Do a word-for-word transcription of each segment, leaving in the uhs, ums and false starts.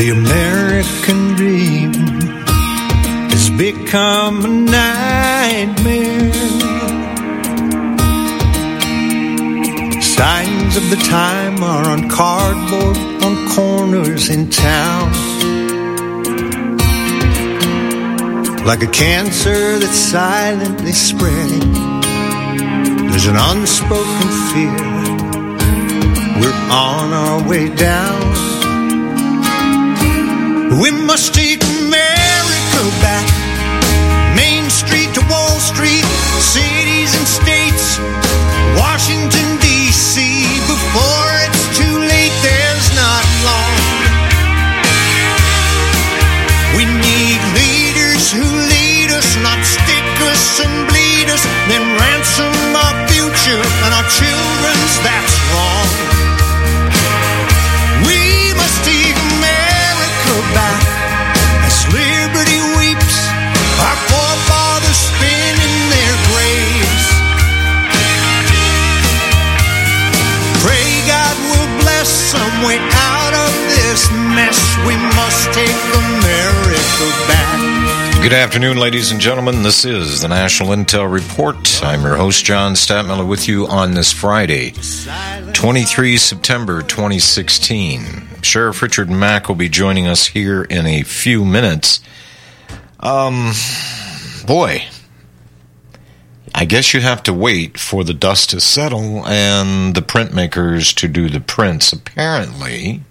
The American dream has become a nightmare. Signs of the time are on cardboard on corners in town. Like a cancer that's silently spreading, there's an unspoken fear. We're on our way down. We must take America back. Main Street to Wall Street, cities and states, Washington, D C Before it's too late, there's not long. We need leaders who lead us, not stick us and bleed us, then ransom our future and our children's. That's wrong. We must take America back as liberty weeps, our forefathers spin in their graves. Pray God will bless some way out of this mess. We must take America back. Good afternoon, ladies and gentlemen. This is the National Intel Report. I'm your host, John Statmiller, with you on this Friday, the twenty-third of September, twenty sixteen. Sheriff Richard Mack will be joining us here in a few minutes. Um, boy, I guess you have to wait for the dust to settle and the printmakers to do the prints. Apparently,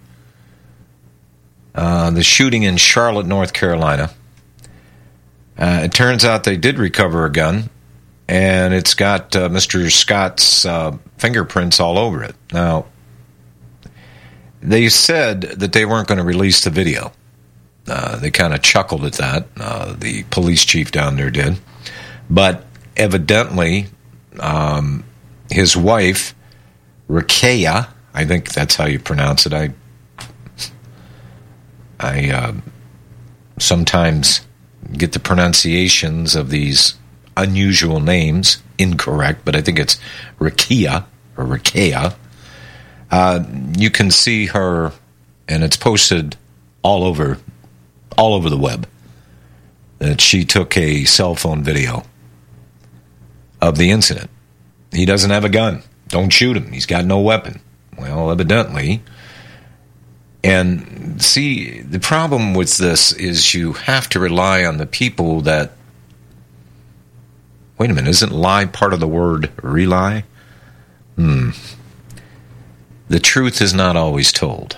uh, the shooting in Charlotte, North Carolina, uh, it turns out they did recover a gun, and it's got uh, Mister Scott's uh, fingerprints all over it. Now, they said that they weren't going to release the video. Uh, they kind of chuckled at that. Uh, the police chief down there did. But evidently, um, his wife, Rakea, I think that's how you pronounce it. I, I uh, sometimes get the pronunciations of these unusual names incorrect, but I think it's Rakea or Rakea. Uh, you can see her, and it's posted all over, all over the web, that she took a cell phone video of the incident. He doesn't have a gun. Don't shoot him. He's got no weapon. Well, evidently. And see, the problem with this is you have to rely on the people that, wait a minute, isn't lie part of the word rely? Hmm. The truth is not always told.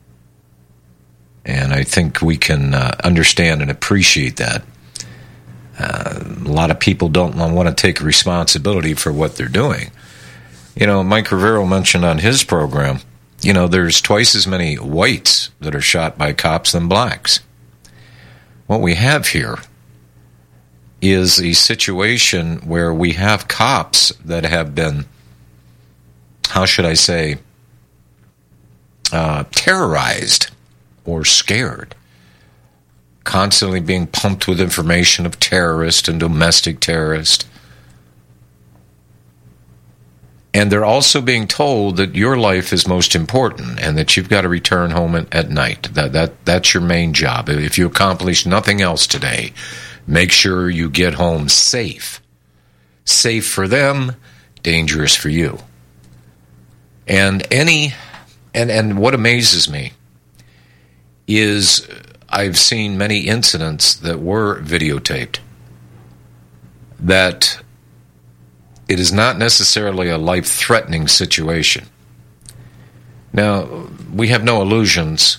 And I think we can uh, understand and appreciate that. Uh, a lot of people don't want to take responsibility for what they're doing. You know, Mike Rivero mentioned on his program, you know, there's twice as many whites that are shot by cops than blacks. What we have here is a situation where we have cops that have been, how should I say, uh, terrorized or scared, constantly being pumped with information of terrorist and domestic terrorist. And they're also being told that your life is most important and that you've got to return home at night. That that that's your main job. If you accomplish nothing else today, make sure you get home safe. Safe for them, dangerous for you. And any and, and what amazes me is I've seen many incidents that were videotaped that it is not necessarily a life-threatening situation. Now, we have no illusions.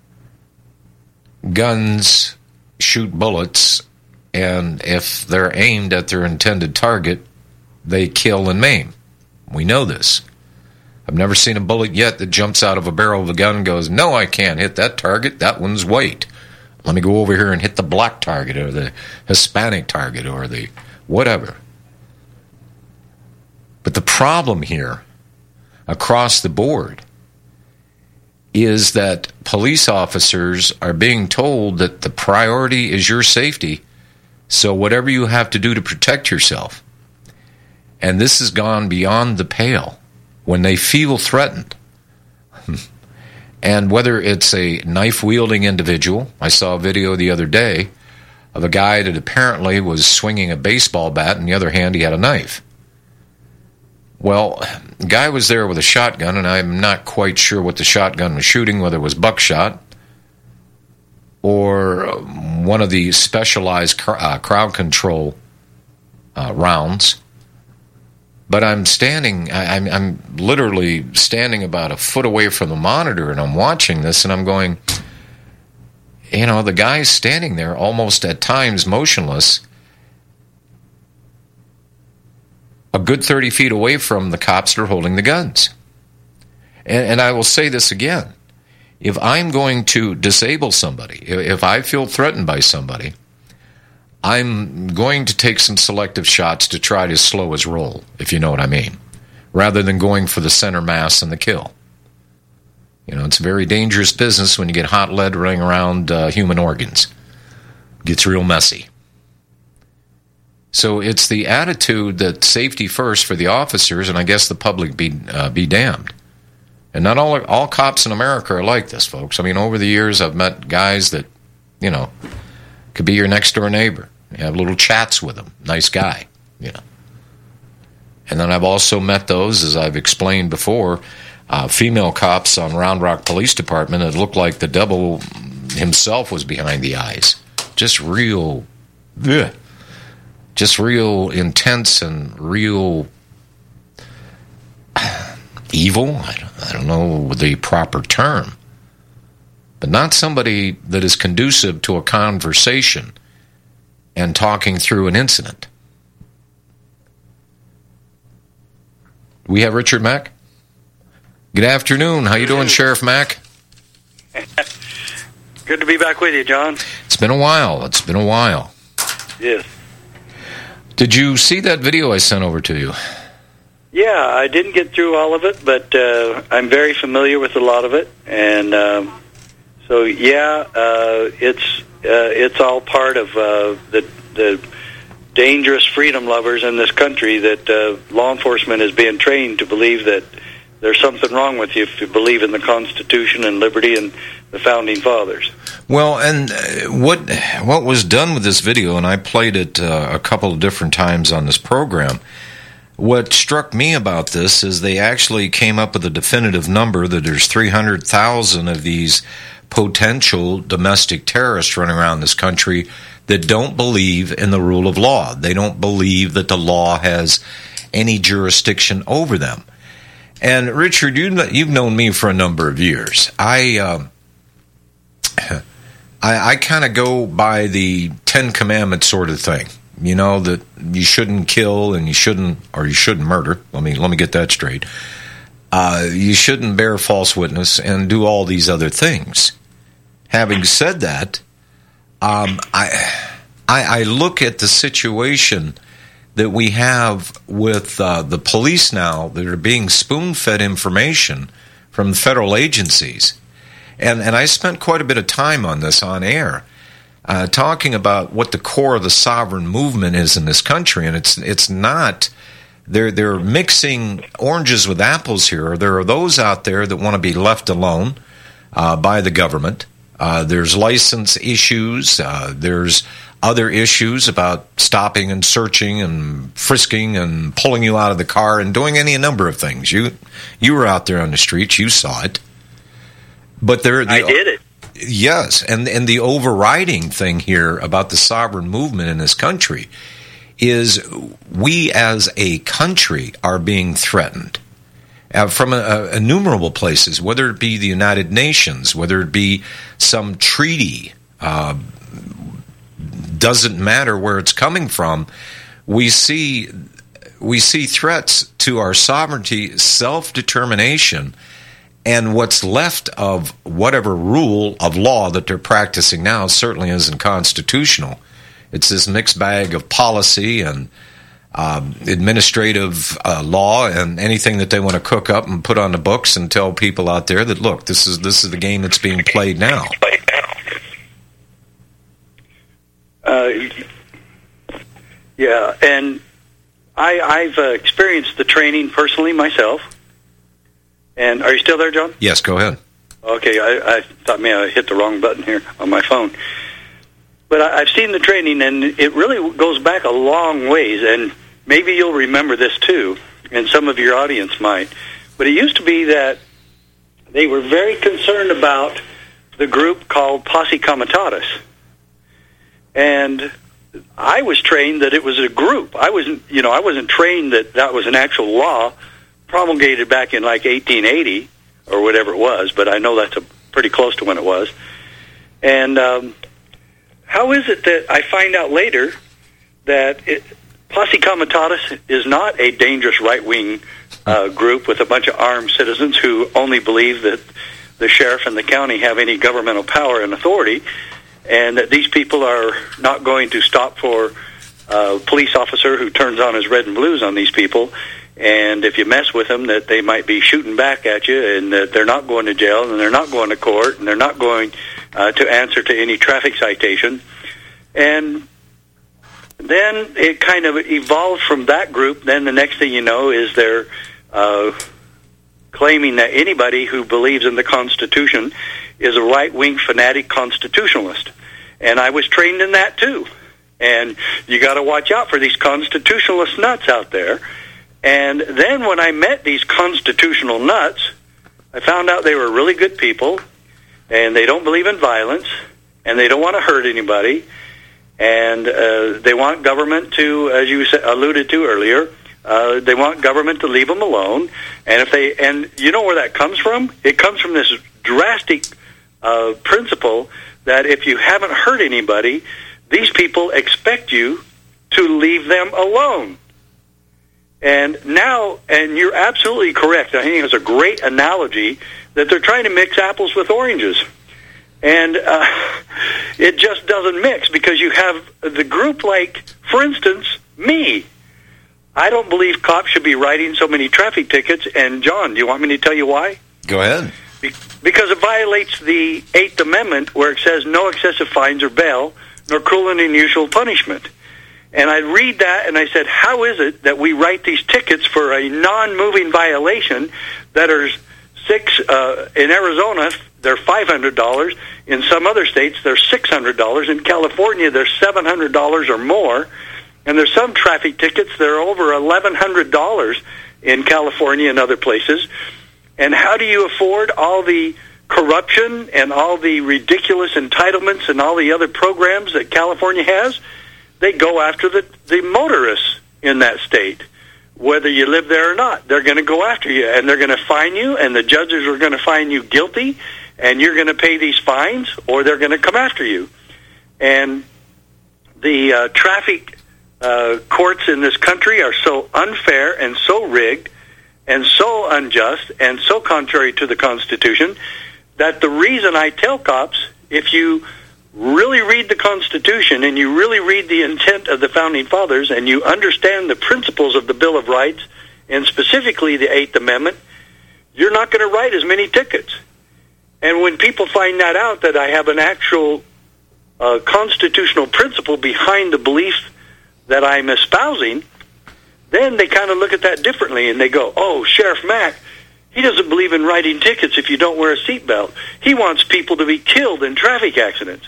Guns shoot bullets, and if they're aimed at their intended target, they kill and maim. We know this. I've never seen a bullet yet that jumps out of a barrel of a gun and goes, no, I can't hit that target. That one's white. Let me go over here and hit the black target or the Hispanic target or the whatever. But the problem here, across the board, is that police officers are being told that the priority is your safety, so whatever you have to do to protect yourself. And this has gone beyond the pale when they feel threatened. And whether it's a knife-wielding individual, I saw a video the other day of a guy that apparently was swinging a baseball bat, and the other hand he had a knife. Well, the guy was there with a shotgun, and I'm not quite sure what the shotgun was shooting, whether it was buckshot or one of the specialized cr- uh, crowd control uh, rounds. But I'm standing, I, I'm, I'm literally standing about a foot away from the monitor, and I'm watching this, and I'm going, you know, the guy's standing there almost at times motionless, a good thirty feet away from the cops that are holding the guns. And, and I will say this again. If I'm going to disable somebody, if I feel threatened by somebody, I'm going to take some selective shots to try to slow his roll, if you know what I mean, rather than going for the center mass and the kill. You know, it's a very dangerous business when you get hot lead running around uh, human organs. It gets real messy. So it's the attitude that safety first for the officers, and I guess the public be uh, be damned. And not all all cops in America are like this, folks. I mean, over the years, I've met guys that, you know, could be your next-door neighbor. You have little chats with them. Nice guy, you know. And then I've also met those, as I've explained before, uh, female cops on Round Rock Police Department that looked like the devil himself was behind the eyes. Just real, ugh, just real intense and real evil. I don't, I don't know the proper term. But not somebody that is conducive to a conversation and talking through an incident. We have Richard Mack. Good afternoon. How you doing, Sheriff Mack? Good to be back with you, John. It's been a while. It's been a while. Yes. Did you see that video I sent over to you? Yeah, I didn't get through all of it, but uh, I'm very familiar with a lot of it, and um, so yeah, uh, it's uh, it's all part of uh, the the dangerous freedom lovers in this country that uh, law enforcement is being trained to believe that there's something wrong with you if you believe in the Constitution and liberty and the Founding Fathers. Well, and what what was done with this video, and I played it uh, a couple of different times on this program, what struck me about this is they actually came up with a definitive number that there's three hundred thousand of these potential domestic terrorists running around this country that don't believe in the rule of law. They don't believe that the law has any jurisdiction over them. And Richard, you, you've known me for a number of years. I uh, I, I kind of go by the Ten Commandments sort of thing. You know, that you shouldn't kill and you shouldn't, or you shouldn't murder. Let me let me get that straight. Uh, you shouldn't bear false witness and do all these other things. Having said that, um, I, I I look at the situation that we have with uh, the police now that are being spoon-fed information from federal agencies. And, and I spent quite a bit of time on this on air, uh, talking about what the core of the sovereign movement is in this country. And it's it's not, they're, they're mixing oranges with apples here. There are those out there that want to be left alone uh, by the government. Uh, there's license issues. Uh, there's other issues about stopping and searching and frisking and pulling you out of the car and doing any number of things. You you were out there on the streets. You saw it. But there, the, I did it. Yes, and, and the overriding thing here about the sovereign movement in this country is we as a country are being threatened. Uh, from a, a, innumerable places, whether it be the United Nations, whether it be some treaty, uh, doesn't matter where it's coming from. We see we see threats to our sovereignty, self-determination, and what's left of whatever rule of law that they're practicing now certainly isn't constitutional. It's this mixed bag of policy and Um, administrative uh, law and anything that they want to cook up and put on the books and tell people out there that, look, this is this is the game that's being played now. Uh, yeah, and I, I've uh, experienced the training personally myself. And are you still there, John? Yes, go ahead. Okay, I, I thought maybe I hit the wrong button here on my phone. But I, I've seen the training, and it really goes back a long ways, and maybe you'll remember this too, and some of your audience might. But it used to be that they were very concerned about the group called Posse Comitatus. And I was trained that it was a group. I wasn't, you know, I wasn't trained that that was an actual law promulgated back in like eighteen eighty or whatever it was, but I know that's a, pretty close to when it was. And um, how is it that I find out later that it, Posse Comitatus is not a dangerous right-wing uh, group with a bunch of armed citizens who only believe that the sheriff and the county have any governmental power and authority, and that these people are not going to stop for a police officer who turns on his red and blues on these people, and if you mess with them, that they might be shooting back at you, and that they're not going to jail, and they're not going to court, and they're not going uh, to answer to any traffic citation. And then it kind of evolved from that group. Then the next thing you know is they're uh, claiming that anybody who believes in the Constitution is a right-wing fanatic constitutionalist. And I was trained in that too. And you got to watch out for these constitutionalist nuts out there. And then when I met these constitutional nuts, I found out they were really good people, and they don't believe in violence, and they don't want to hurt anybody, and uh, they want government to, as you alluded to earlier, uh, they want government to leave them alone. And if they, and you know where that comes from? It comes from this drastic uh, principle that if you haven't hurt anybody, these people expect you to leave them alone. And now, and you're absolutely correct, I think it's a great analogy that they're trying to mix apples with oranges. And uh, it just doesn't mix, because you have the group like, for instance, me. I don't believe cops should be writing so many traffic tickets. And, John, do you want me to tell you why? Go ahead. Be- because it violates the Eighth Amendment, where it says no excessive fines or bail, nor cruel and unusual punishment. And I read that, and I said, how is it that we write these tickets for a non-moving violation that are six, uh, in Arizona, they're five hundred dollars. In some other states, they're six hundred dollars. In California, they're seven hundred dollars or more. And there's some traffic tickets that are over eleven hundred dollars in California and other places. And how do you afford all the corruption and all the ridiculous entitlements and all the other programs that California has? They go after the, the motorists in that state. Whether you live there or not, they're going to go after you, and they're going to fine you, and the judges are going to find you guilty, and you're going to pay these fines, or they're going to come after you. And the uh, traffic uh, courts in this country are so unfair and so rigged and so unjust and so contrary to the Constitution that the reason I tell cops, if you really read the Constitution and you really read the intent of the Founding Fathers and you understand the principles of the Bill of Rights and specifically the Eighth Amendment, you're not going to write as many tickets. And when people find that out, that I have an actual uh, constitutional principle behind the belief that I'm espousing, then they kind of look at that differently and they go, oh, Sheriff Mack, he doesn't believe in writing tickets if you don't wear a seatbelt. He wants people to be killed in traffic accidents.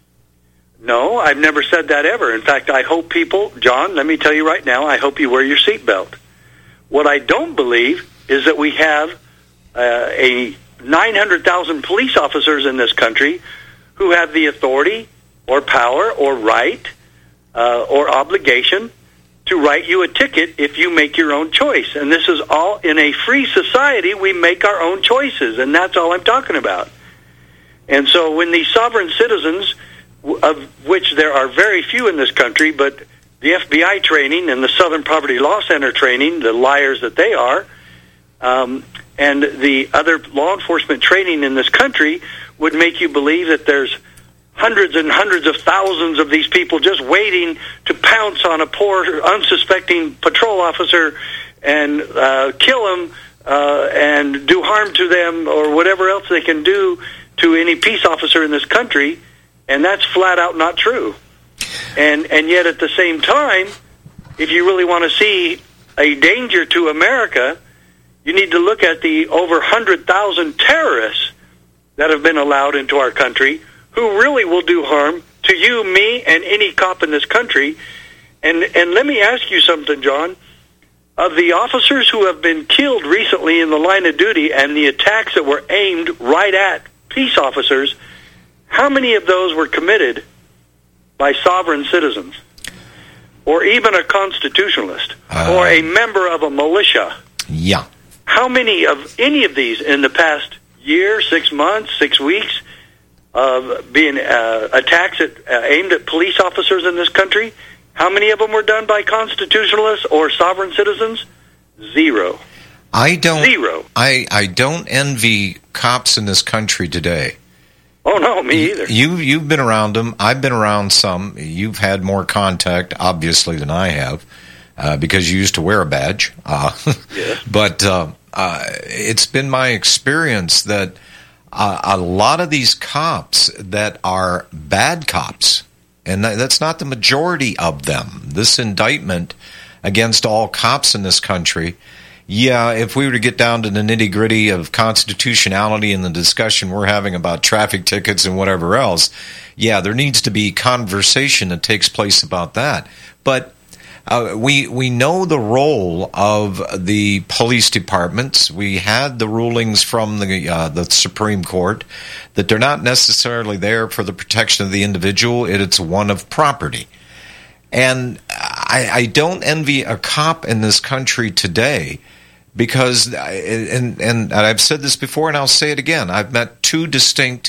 No, I've never said that ever. In fact, I hope people, John, let me tell you right now, I hope you wear your seatbelt. What I don't believe is that we have uh, a nine hundred thousand police officers in this country who have the authority or power or right uh, or obligation to write you a ticket if you make your own choice. And this is all in a free society. We make our own choices, and that's all I'm talking about. And so when these sovereign citizens, of which there are very few in this country, but the F B I training and the Southern Poverty Law Center training, the liars that they are, um, and the other law enforcement training in this country would make you believe that there's hundreds and hundreds of thousands of these people just waiting to pounce on a poor, unsuspecting patrol officer and uh, kill him uh, and do harm to them or whatever else they can do to any peace officer in this country. And that's flat out not true. And and yet at the same time, if you really want to see a danger to America, you need to look at the over one hundred thousand terrorists that have been allowed into our country who really will do harm to you, me, and any cop in this country. And and let me ask you something, John. Of the officers who have been killed recently in the line of duty and the attacks that were aimed right at peace officers, how many of those were committed by sovereign citizens? Or even a constitutionalist? Uh, or a member of a militia? Yeah. How many of any of these in the past year, six months, six weeks, of being uh, attacks at, uh, aimed at police officers in this country, how many of them were done by constitutionalists or sovereign citizens? Zero. I don't. Zero. I, I don't envy cops in this country today. Oh, no, me either. You, you've been around them. I've been around some. You've had more contact, obviously, than I have, uh, because you used to wear a badge. Uh, yes. But uh, uh, it's been my experience that uh, a lot of these cops that are bad cops, and that's not the majority of them. This indictment against all cops in this country, yeah, if we were to get down to the nitty-gritty of constitutionality and the discussion we're having about traffic tickets and whatever else, yeah, there needs to be conversation that takes place about that. But uh, we we know the role of the police departments. We had the rulings from the uh, the Supreme Court that they're not necessarily there for the protection of the individual. It's one of property. And I, I don't envy a cop in this country today because, and, and I've said this before and I'll say it again, I've met two distinct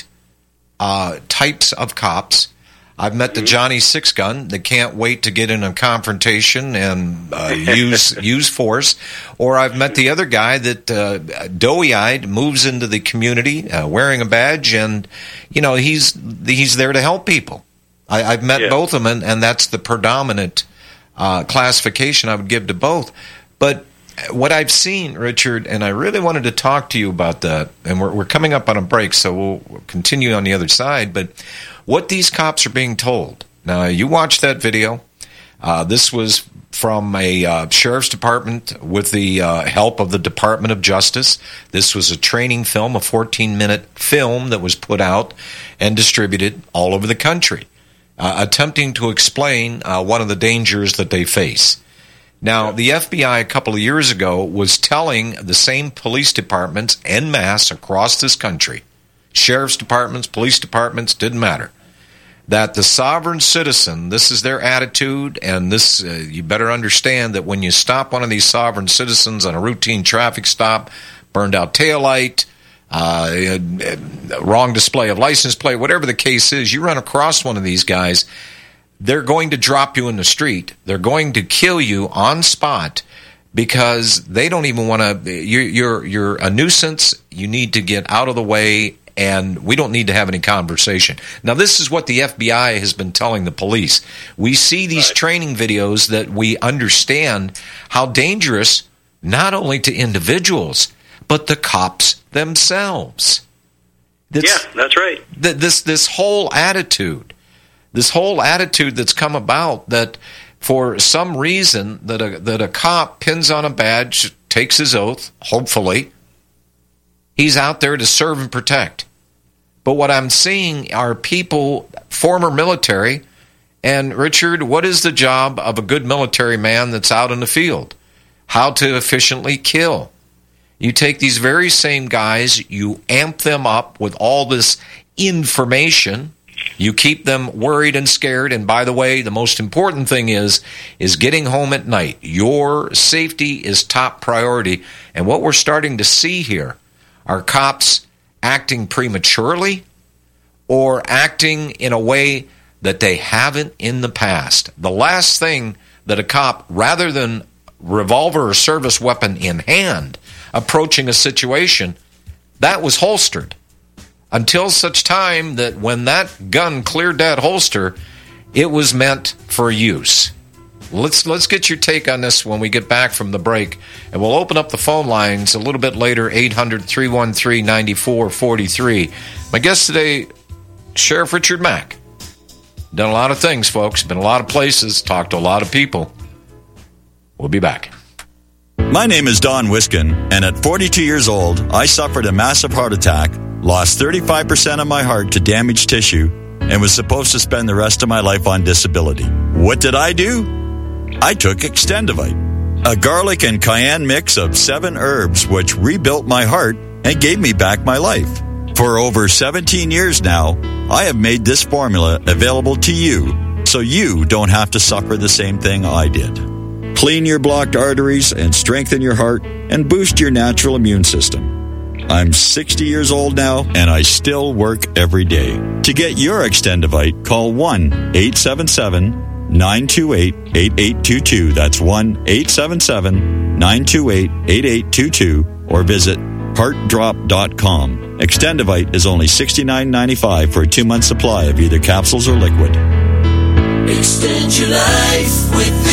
uh, types of cops. I've met the Johnny Six Gun that can't wait to get in a confrontation and uh, use use force, or I've met the other guy that uh, doughy-eyed moves into the community uh, wearing a badge, and you know he's he's there to help people. I, I've met yeah. both of them, and, and that's the predominant uh, classification I would give to both. But what I've seen, Richard, and I really wanted to talk to you about that, and we're, we're coming up on a break, so we'll, we'll continue on the other side, but what these cops are being told. Now, you watched that video. Uh, this was from a uh, sheriff's department with the uh, help of the Department of Justice. This was a training film, a fourteen-minute film that was put out and distributed all over the country, uh, attempting to explain uh, one of the dangers that they face. Now, the F B I a couple of years ago was telling the same police departments en masse across this country, sheriff's departments, police departments, didn't matter, that the sovereign citizen, this is their attitude, and this uh, you better understand that when you stop one of these sovereign citizens on a routine traffic stop, burned out taillight, uh, wrong display of license plate, whatever the case is, you run across one of these guys, they're going to drop you in the street. They're going to kill you on spot because they don't even want to. You're, you're, you're a nuisance. You need to get out of the way, and we don't need to have any conversation. Now, this is what the F B I has been telling the police. We see these right. training videos that we understand how dangerous, not only to individuals, but the cops themselves. That's, yeah, that's right. Th- this this whole attitude. This whole attitude that's come about that for some reason that a, that a cop pins on a badge, takes his oath, hopefully, he's out there to serve and protect. But what I'm seeing are people, former military, and Richard, what is the job of a good military man that's out in the field? How to efficiently kill. You take these very same guys, you amp them up with all this information. You keep them worried and scared, and by the way, the most important thing is is getting home at night. Your safety is top priority, and what we're starting to see here are cops acting prematurely or acting in a way that they haven't in the past. The last thing that a cop, rather than revolver or service weapon in hand, approaching a situation, that was holstered. Until such time that when that gun cleared that holster, it was meant for use. Let's let's get your take on this when we get back from the break. And we'll open up the phone lines a little bit later, eight hundred, three one three, nine four four three. My guest today, Sheriff Richard Mack. Done a lot of things, folks. Been a lot of places, talked to a lot of people. We'll be back. My name is Don Wiskin, and at forty-two years old, I suffered a massive heart attack lost thirty-five percent of my heart to damaged tissue, and was supposed to spend the rest of my life on disability. What did I do? I took Extendivite, a garlic and cayenne mix of seven herbs which rebuilt my heart and gave me back my life. For over seventeen years now, I have made this formula available to you so you don't have to suffer the same thing I did. Clean your blocked arteries and strengthen your heart and boost your natural immune system. I'm sixty years old now, and I still work every day. To get your Extendivite, call one eight seven seven, nine two eight, eight eight two two. That's one eight seven seven, nine two eight, eight eight two two, or visit heart drop dot com. Extendivite is only sixty-nine ninety-five for a two-month supply of either capsules or liquid. Extend your life with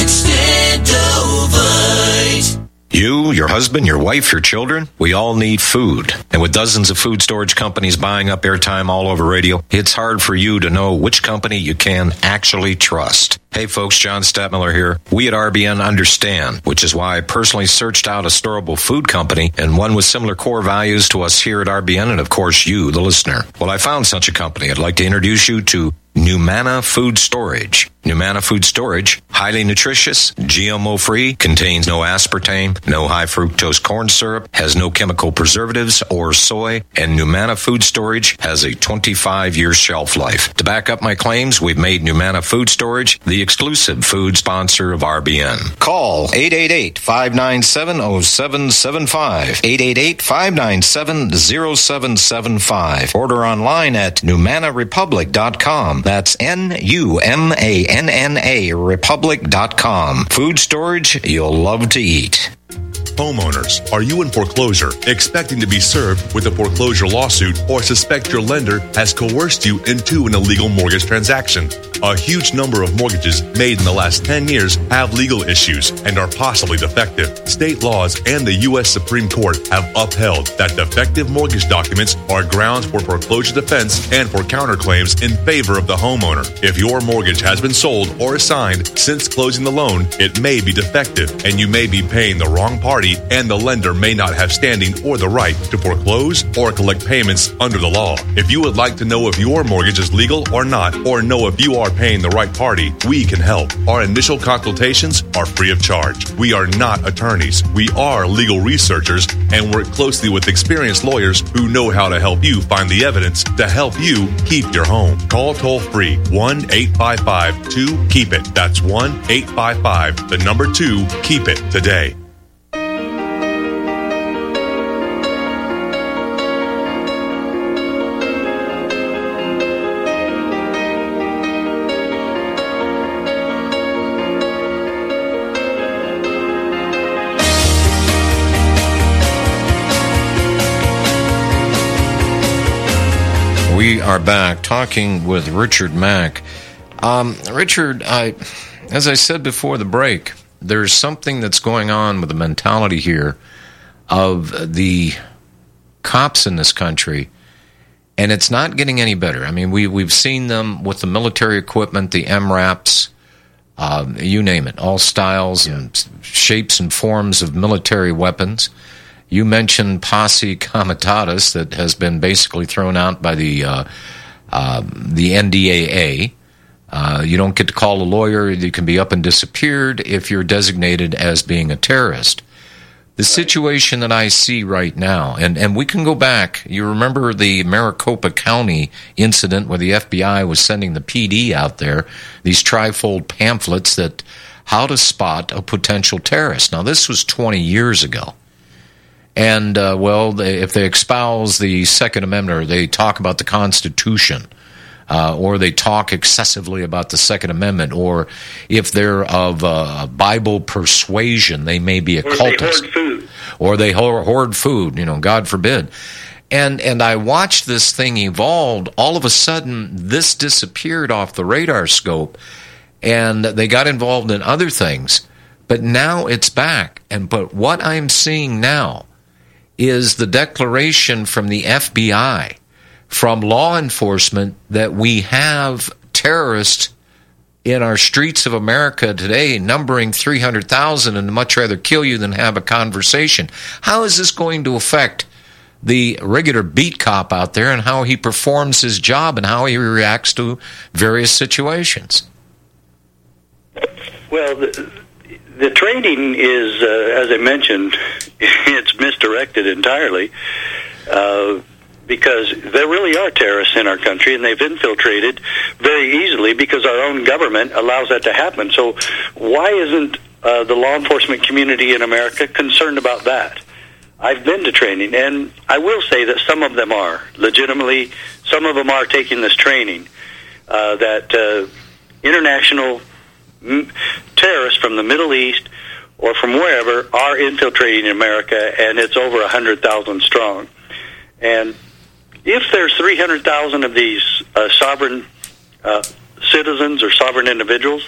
Extendovite. You, your husband, your wife, your children, we all need food. And with dozens of food storage companies buying up airtime all over radio, it's hard for you to know which company you can actually trust. Hey folks, John Stadtmiller here. We at R B N understand, which is why I personally searched out a storable food company and one with similar core values to us here at R B N and of course you, the listener. Well, I found such a company. I'd like to introduce you to Numana Food Storage. Numana Food Storage, highly nutritious, G M O-free, contains no aspartame, no high fructose corn syrup, has no chemical preservatives or soy, and Numana Food Storage has a twenty-five year shelf life. To back up my claims, we've made Numana Food Storage the exclusive food sponsor of R B N. Call eight eight eight, five nine seven, zero seven seven five, eight eight eight, five nine seven, zero seven seven five. Order online at numana republic dot com. That's N U M A N N A republic dot com. Food storage you'll love to eat. Homeowners, are you in foreclosure, expecting to be served with a foreclosure lawsuit, or suspect your lender has coerced you into an illegal mortgage transaction? A huge number of mortgages made in the last ten years have legal issues and are possibly defective. State laws and the U S Supreme Court have upheld that defective mortgage documents are grounds for foreclosure defense and for counterclaims in favor of the homeowner. If your mortgage has been sold or assigned since closing the loan, it may be defective and you may be paying the wrong party, and the lender may not have standing or the right to foreclose or collect payments under the law. If you would like to know if your mortgage is legal or not, or know if you are paying the right party, we can help. Our initial consultations are free of charge. We are not attorneys. We are legal researchers and work closely with experienced lawyers who know how to help you find the evidence to help you keep your home. Call toll free one eight five five two keep it. That's one eight five five, the number two, keep it today. We are back talking with Richard Mack. Um, Richard, I, as I said before the break, there's something that's going on with the mentality here of the cops in this country, and it's not getting any better. I mean, we, we've seen them with the military equipment, the M RAPs, uh, you name it, all styles yeah. and shapes and forms of military weapons. You mentioned posse comitatus that has been basically thrown out by the uh, uh, the N D A A. Uh, you don't get to call a lawyer. You can be up and disappeared if you're designated as being a terrorist. The right. situation that I see right now, and, and we can go back. You remember the Maricopa County incident where the F B I was sending the P D out there, these trifold pamphlets that how to spot a potential terrorist. Now, this was twenty years ago. And, uh, well, they, if they espouse the Second Amendment or they talk about the Constitution, uh, or they talk excessively about the Second Amendment, or if they're of uh, Bible persuasion, they may be a or cultist. They hoard food. Or they hoard food, you know, God forbid. And, and I watched this thing evolve. All of a sudden, this disappeared off the radar scope, and they got involved in other things. But now it's back. And but what I'm seeing now is the declaration from the F B I, from law enforcement, that we have terrorists in our streets of America today numbering three hundred thousand and much rather kill you than have a conversation. How is this going to affect the regular beat cop out there and how he performs his job and how he reacts to various situations. Well, the, the training is, uh, as I mentioned, it's misdirected entirely uh, because there really are terrorists in our country, and they've infiltrated very easily because our own government allows that to happen. So why isn't uh, the law enforcement community in America concerned about that? I've been to training, and I will say that some of them are. Legitimately, some of them are taking this training, uh, that uh, international m- terrorists from the Middle East or from wherever are infiltrating America, and it's over one hundred thousand strong. And if there's three hundred thousand of these uh, sovereign uh, citizens or sovereign individuals,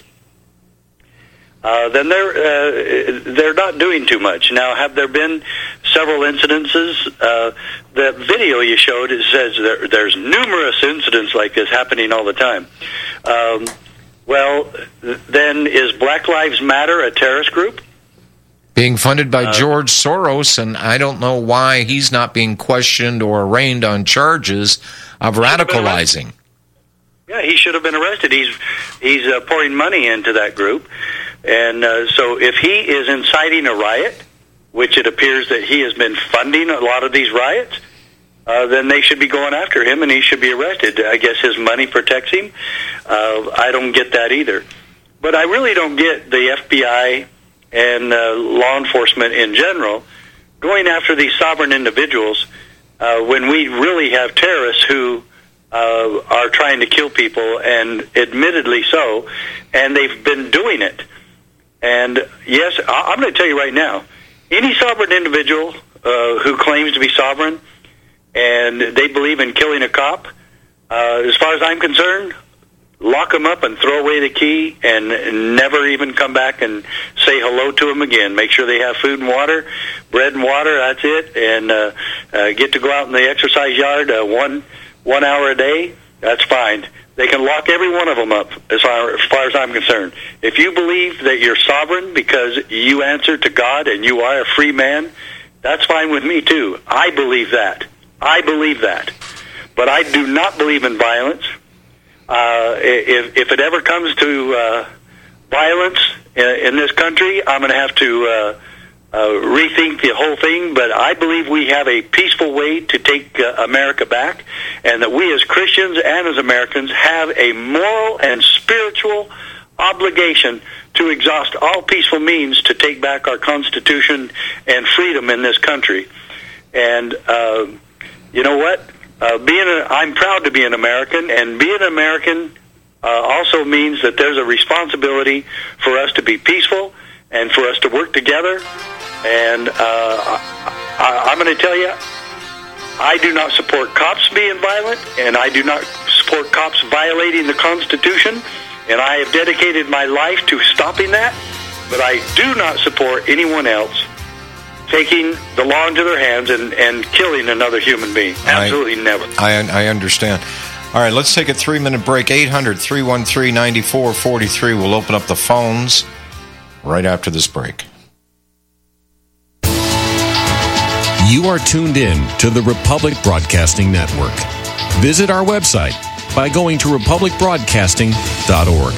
Uh, then they're uh, they're not doing too much. Now, have there been several incidences? Uh, the video you showed, it says there, there's numerous incidents like this happening all the time. Um, well, then is Black Lives Matter a terrorist group? Being funded by uh, George Soros, and I don't know why he's not being questioned or arraigned on charges of radicalizing. Yeah, he should have been arrested. He's he's uh, pouring money into that group. And uh, so if he is inciting a riot, which it appears that he has been funding a lot of these riots, uh, then they should be going after him and he should be arrested. I guess his money protects him. Uh, I don't get that either. But I really don't get the F B I and uh, law enforcement in general going after these sovereign individuals uh, when we really have terrorists who uh, are trying to kill people, and admittedly so, and they've been doing it. And yes, I'm going to tell you right now, any sovereign individual uh, who claims to be sovereign and they believe in killing a cop, uh, as far as I'm concerned, lock them up and throw away the key and never even come back and say hello to them again. Make sure they have food and water, bread and water, that's it, and uh, uh, get to go out in the exercise yard uh, one, one hour a day, that's fine. They can lock every one of them up, as far, as far as I'm concerned. If you believe that you're sovereign because you answer to God and you are a free man, that's fine with me, too. I believe that. I believe that. But I do not believe in violence. Uh, if, if it ever comes to uh, violence in, in this country, I'm going to have to uh, uh, rethink the whole thing. But I believe we have a peaceful way to take uh, America back, and that we as Christians and as Americans have a moral and spiritual obligation to exhaust all peaceful means to take back our Constitution and freedom in this country. And uh, you know what? Uh, being a, I'm proud to be an American, and being an American uh, also means that there's a responsibility for us to be peaceful and for us to work together. And uh, I, I'm going to tell you, I do not support cops being violent, and I do not support cops violating the Constitution, and I have dedicated my life to stopping that, but I do not support anyone else taking the law into their hands and, and killing another human being. Absolutely I, never. I, I understand. All right, let's take a three-minute break. eight hundred, three one three, nine four four three. We'll open up the phones right after this break. You are tuned in to the Republic Broadcasting Network. Visit our website by going to republic broadcasting dot org.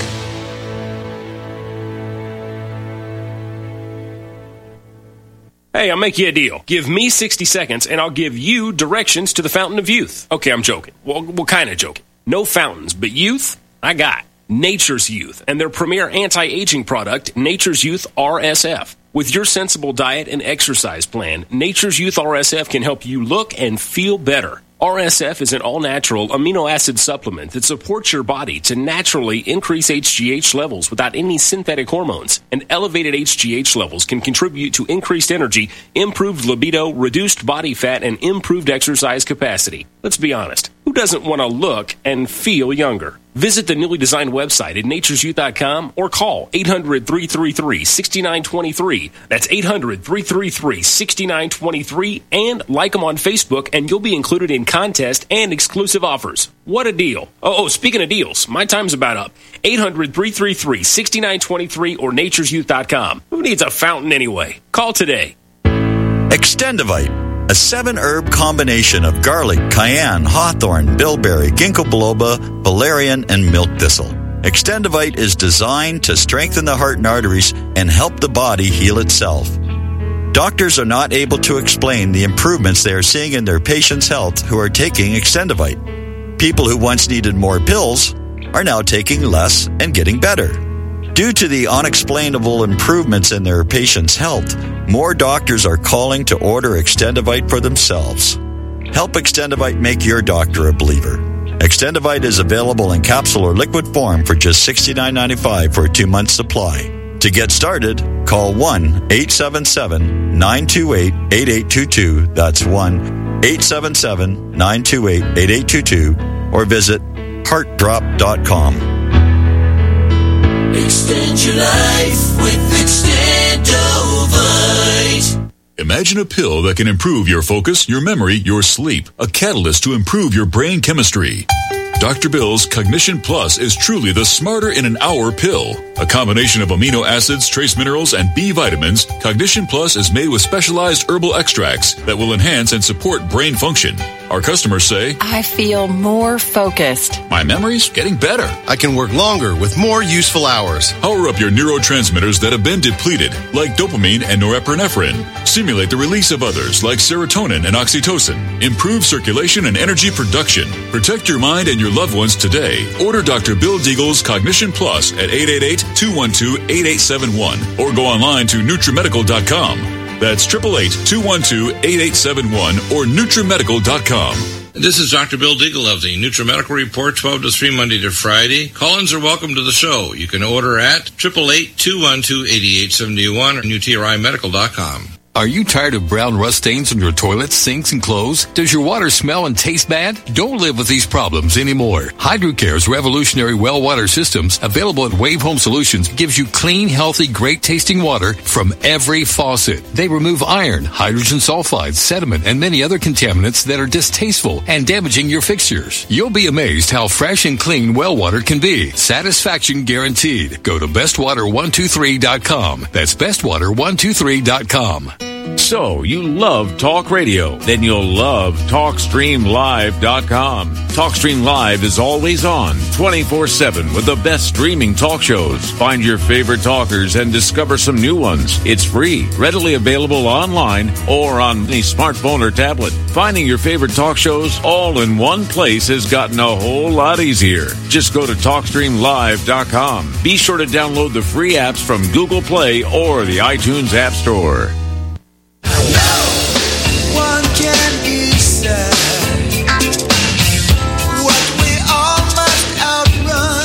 Hey, I'll make you a deal. Give me sixty seconds, and I'll give you directions to the Fountain of Youth. Okay, I'm joking. Well, what kind of joking? No fountains, but youth, I got. Nature's Youth, and their premier anti-aging product, Nature's Youth R S F. With your sensible diet and exercise plan, Nature's Youth R S F can help you look and feel better. R S F is an all-natural amino acid supplement that supports your body to naturally increase H G H levels without any synthetic hormones. And elevated H G H levels can contribute to increased energy, improved libido, reduced body fat, and improved exercise capacity. Let's be honest. Who doesn't want to look and feel younger? Visit the newly designed website at natures youth dot com or call eight hundred, three three three, six nine two three. That's eight hundred, three three three, six nine two three, and like them on Facebook, and you'll be included in contest and exclusive offers. What a deal. Oh, oh speaking of deals, my time's about up. eight hundred, three three three, six nine two three or natures youth dot com. Who needs a fountain anyway? Call today. Extendivite a seven-herb combination of garlic, cayenne, hawthorn, bilberry, ginkgo biloba, valerian, and milk thistle. Extendivite is designed to strengthen the heart and arteries and help the body heal itself. Doctors are not able to explain the improvements they are seeing in their patients' health who are taking Extendivite. People who once needed more pills are now taking less and getting better. Due to the unexplainable improvements in their patients' health, more doctors are calling to order Extendivite for themselves. Help Extendivite make your doctor a believer. Extendivite is available in capsule or liquid form for just sixty-nine ninety-five for a two-month supply. To get started, call one eight seven seven, nine two eight, eight eight two two. That's one eight seven seven, nine two eight, eight eight two two. Or visit heart drop dot com. Extend your life with Extendovite. Imagine a pill that can improve your focus, your memory, your sleep. A catalyst to improve your brain chemistry. Doctor Bill's Cognition Plus is truly the smarter in an hour pill. A combination of amino acids, trace minerals, and B vitamins, Cognition Plus is made with specialized herbal extracts that will enhance and support brain function. Our customers say, I feel more focused. My memory's getting better. I can work longer with more useful hours. Power up your neurotransmitters that have been depleted, like dopamine and norepinephrine. Stimulate the release of others, like serotonin and oxytocin. Improve circulation and energy production. Protect your mind and your loved ones today. Order Doctor Bill Deagle's Cognition Plus at eight eight eight, two one two, eight eight seven one or go online to Nutrimedical dot com. That's eight eight eight, two one two, eight eight seven one or Nutrimedical dot com. This is Doctor Bill Deagle of the Nutrimedical Report, twelve to three, Monday to Friday. Call-ins are welcome to the show. You can order at eight eight eight, two one two, eight eight seven one or Nutri Medical dot com. Are you tired of brown rust stains on your toilets, sinks, and clothes? Does your water smell and taste bad? Don't live with these problems anymore. HydroCare's revolutionary well water systems, available at Wave Home Solutions, gives you clean, healthy, great-tasting water from every faucet. They remove iron, hydrogen sulfide, sediment, and many other contaminants that are distasteful and damaging your fixtures. You'll be amazed how fresh and clean well water can be. Satisfaction guaranteed. Go to best water one two three dot com. That's best water one two three dot com. So, you love talk radio? Then you'll love talk stream live dot com. TalkStream Live is always on, twenty-four seven, with the best streaming talk shows. Find your favorite talkers and discover some new ones. It's free, readily available online or on any smartphone or tablet. Finding your favorite talk shows all in one place has gotten a whole lot easier. Just go to talk stream live dot com. Be sure to download the free apps from Google Play or the iTunes App Store. One can decide what we all must outrun.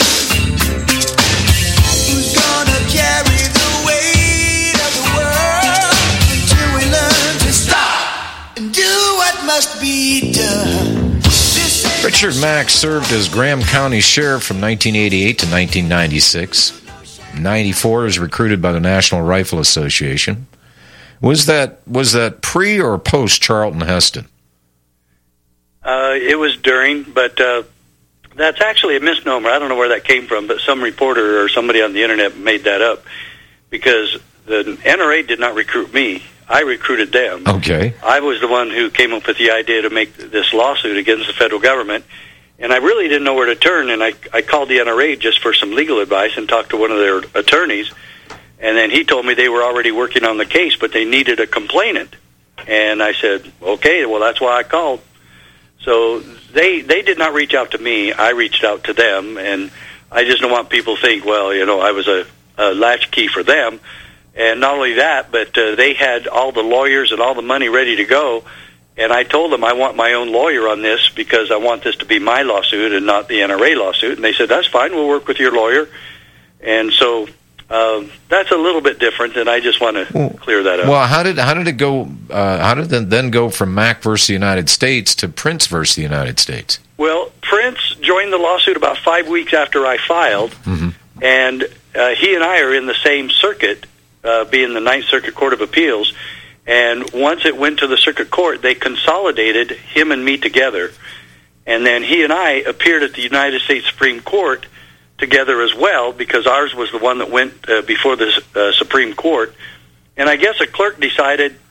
Who's gonna carry the weight of the world until we learn to stop and do what must be done? Richard Mack served as Graham County Sheriff from nineteen eighty-eight to nineteen ninety-six. In ninety-four, he was recruited by the National Rifle Association. Was that was that pre or post Charlton Heston? Uh, it was during, but uh, that's actually a misnomer. I don't know where that came from, but some reporter or somebody on the internet made that up because the N R A did not recruit me. I recruited them. Okay. I was the one who came up with the idea to make this lawsuit against the federal government, and I really didn't know where to turn, and I, I called the N R A just for some legal advice and talked to one of their attorneys. And then he told me they were already working on the case, but they needed a complainant. And I said, okay, well, that's why I called. So they they did not reach out to me. I reached out to them, and I just don't want people to think, well, you know, I was a, a latchkey for them. And not only that, but uh, they had all the lawyers and all the money ready to go. And I told them I want my own lawyer on this because I want this to be my lawsuit and not the N R A lawsuit. And they said, that's fine, we'll work with your lawyer. And so... Uh, that's a little bit different, and I just want to well, clear that up. Well, how did how did it go? Uh, how did it then go from Mack versus the United States to Prince versus the United States? Well, Prince joined the lawsuit about five weeks after I filed, mm-hmm. and uh, he and I are in the same circuit, uh, being the Ninth Circuit Court of Appeals. And once it went to the circuit court, they consolidated him and me together, and then he and I appeared at the United States Supreme Court together as well, because ours was the one that went uh, before the uh, Supreme Court. And I guess a clerk decided,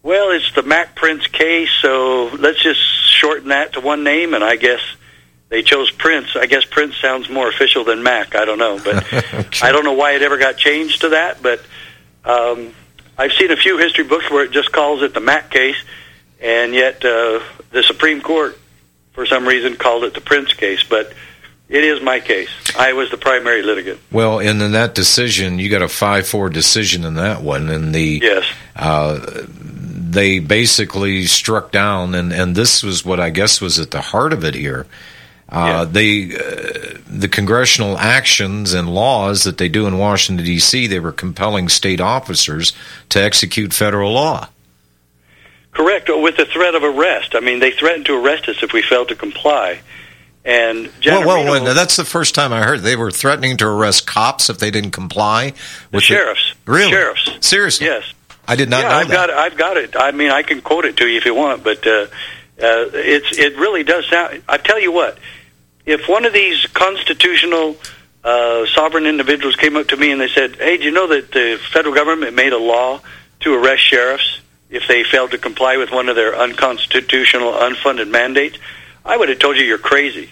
Well, it's the Mac Prince case, so let's just shorten that to one name, and I guess they chose Prince. I guess Prince sounds more official than Mac. I don't know, but okay. I don't know why it ever got changed to that, but um, I've seen a few history books where it just calls it the Mac case, and yet uh, the Supreme Court, for some reason, called it the Prince case, but it is my case. I was the primary litigant. Well, and in that decision, you got a five four decision in that one, and the yes. Uh, they basically struck down, and, and this was what I guess was at the heart of it here. Uh, yeah. They, uh, the congressional actions and laws that they do in Washington, D C, they were compelling state officers to execute federal law. Correct, with the threat of arrest. I mean, they threatened to arrest us if we failed to comply. And well, well, well, that's the first time I heard they were threatening to arrest cops if they didn't comply. With the sheriffs. The, really? Sheriffs. Seriously? Yes. I did not yeah, know I've that. Got it, I've got it. I mean, I can quote it to you if you want, but uh, uh, it's it really does sound. I tell you what, if one of these constitutional uh, sovereign individuals came up to me and they said, "Hey, do you know that the federal government made a law to arrest sheriffs if they failed to comply with one of their unconstitutional, unfunded mandates?" I would have told you you're crazy.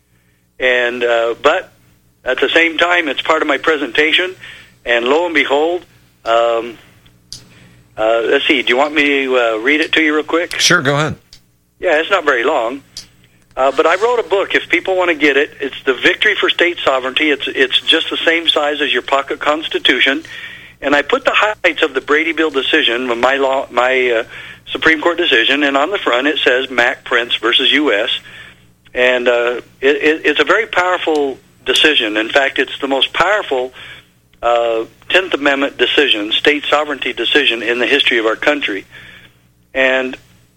And uh, but at the same time, it's part of my presentation, and lo and behold. Um, Uh, let's see, do you want me to uh, read it to you real quick? Sure, go ahead. Yeah, it's not very long. Uh, but I wrote a book, if people want to get it. It's The Victory for State Sovereignty. It's it's just the same size as your pocket constitution. And I put the highlights of the Brady Bill decision, my law, my uh, Supreme Court decision, and on the front it says Mac Prince versus U S And uh, it, it, it's a very powerful decision. In fact, it's the most powerful Uh, Tenth Amendment decision, state sovereignty decision in the history of our country. And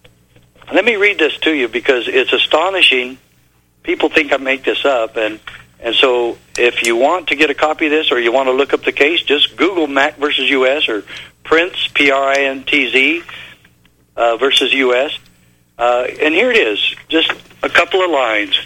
let me read this to you because it's astonishing. People think I make this up, and and so if you want to get a copy of this or you want to look up the case, just Google Mac versus U S or Prince, P R I N T Z, uh, versus U S Uh, and here it is, just a couple of lines.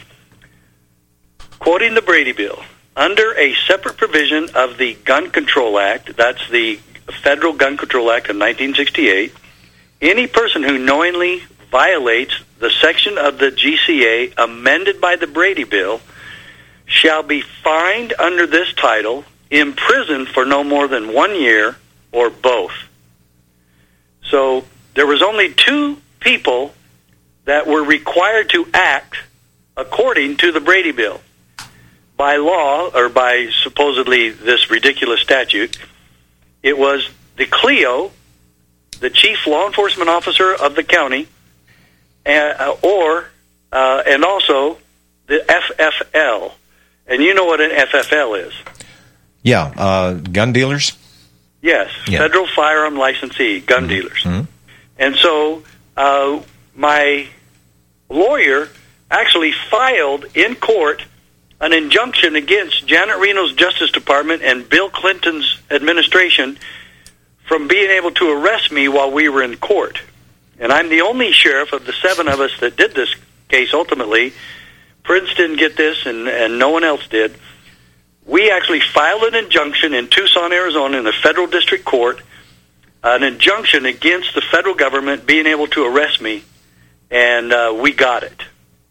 Quoting the Brady Bill. Under a separate provision of the Gun Control Act, that's the Federal Gun Control Act of nineteen sixty-eight, any person who knowingly violates the section of the G C A amended by the Brady Bill shall be fined under this title, imprisoned for no more than one year, or both. So there was only two people that were required to act according to the Brady Bill. By law, or by supposedly this ridiculous statute, it was the C L E O, the chief law enforcement officer of the county, uh, or uh, and also the F F L. And you know what an F F L is? Yeah, uh, gun dealers? Yes, yeah. Federal Firearm Licensee, gun mm-hmm. dealers. Mm-hmm. And so uh, my lawyer actually filed in court an injunction against Janet Reno's Justice Department and Bill Clinton's administration from being able to arrest me while we were in court. And I'm the only sheriff of the seven of us that did this case ultimately. Prince didn't get this, and, and no one else did. We actually filed an injunction in Tucson, Arizona, in the federal district court, an injunction against the federal government being able to arrest me, and uh, we got it.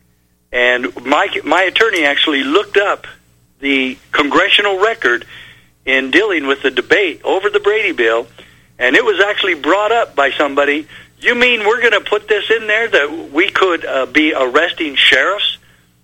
And my my attorney actually looked up the congressional record in dealing with the debate over the Brady Bill, and it was actually brought up by somebody. You mean we're going to put this in there that we could uh, be arresting sheriffs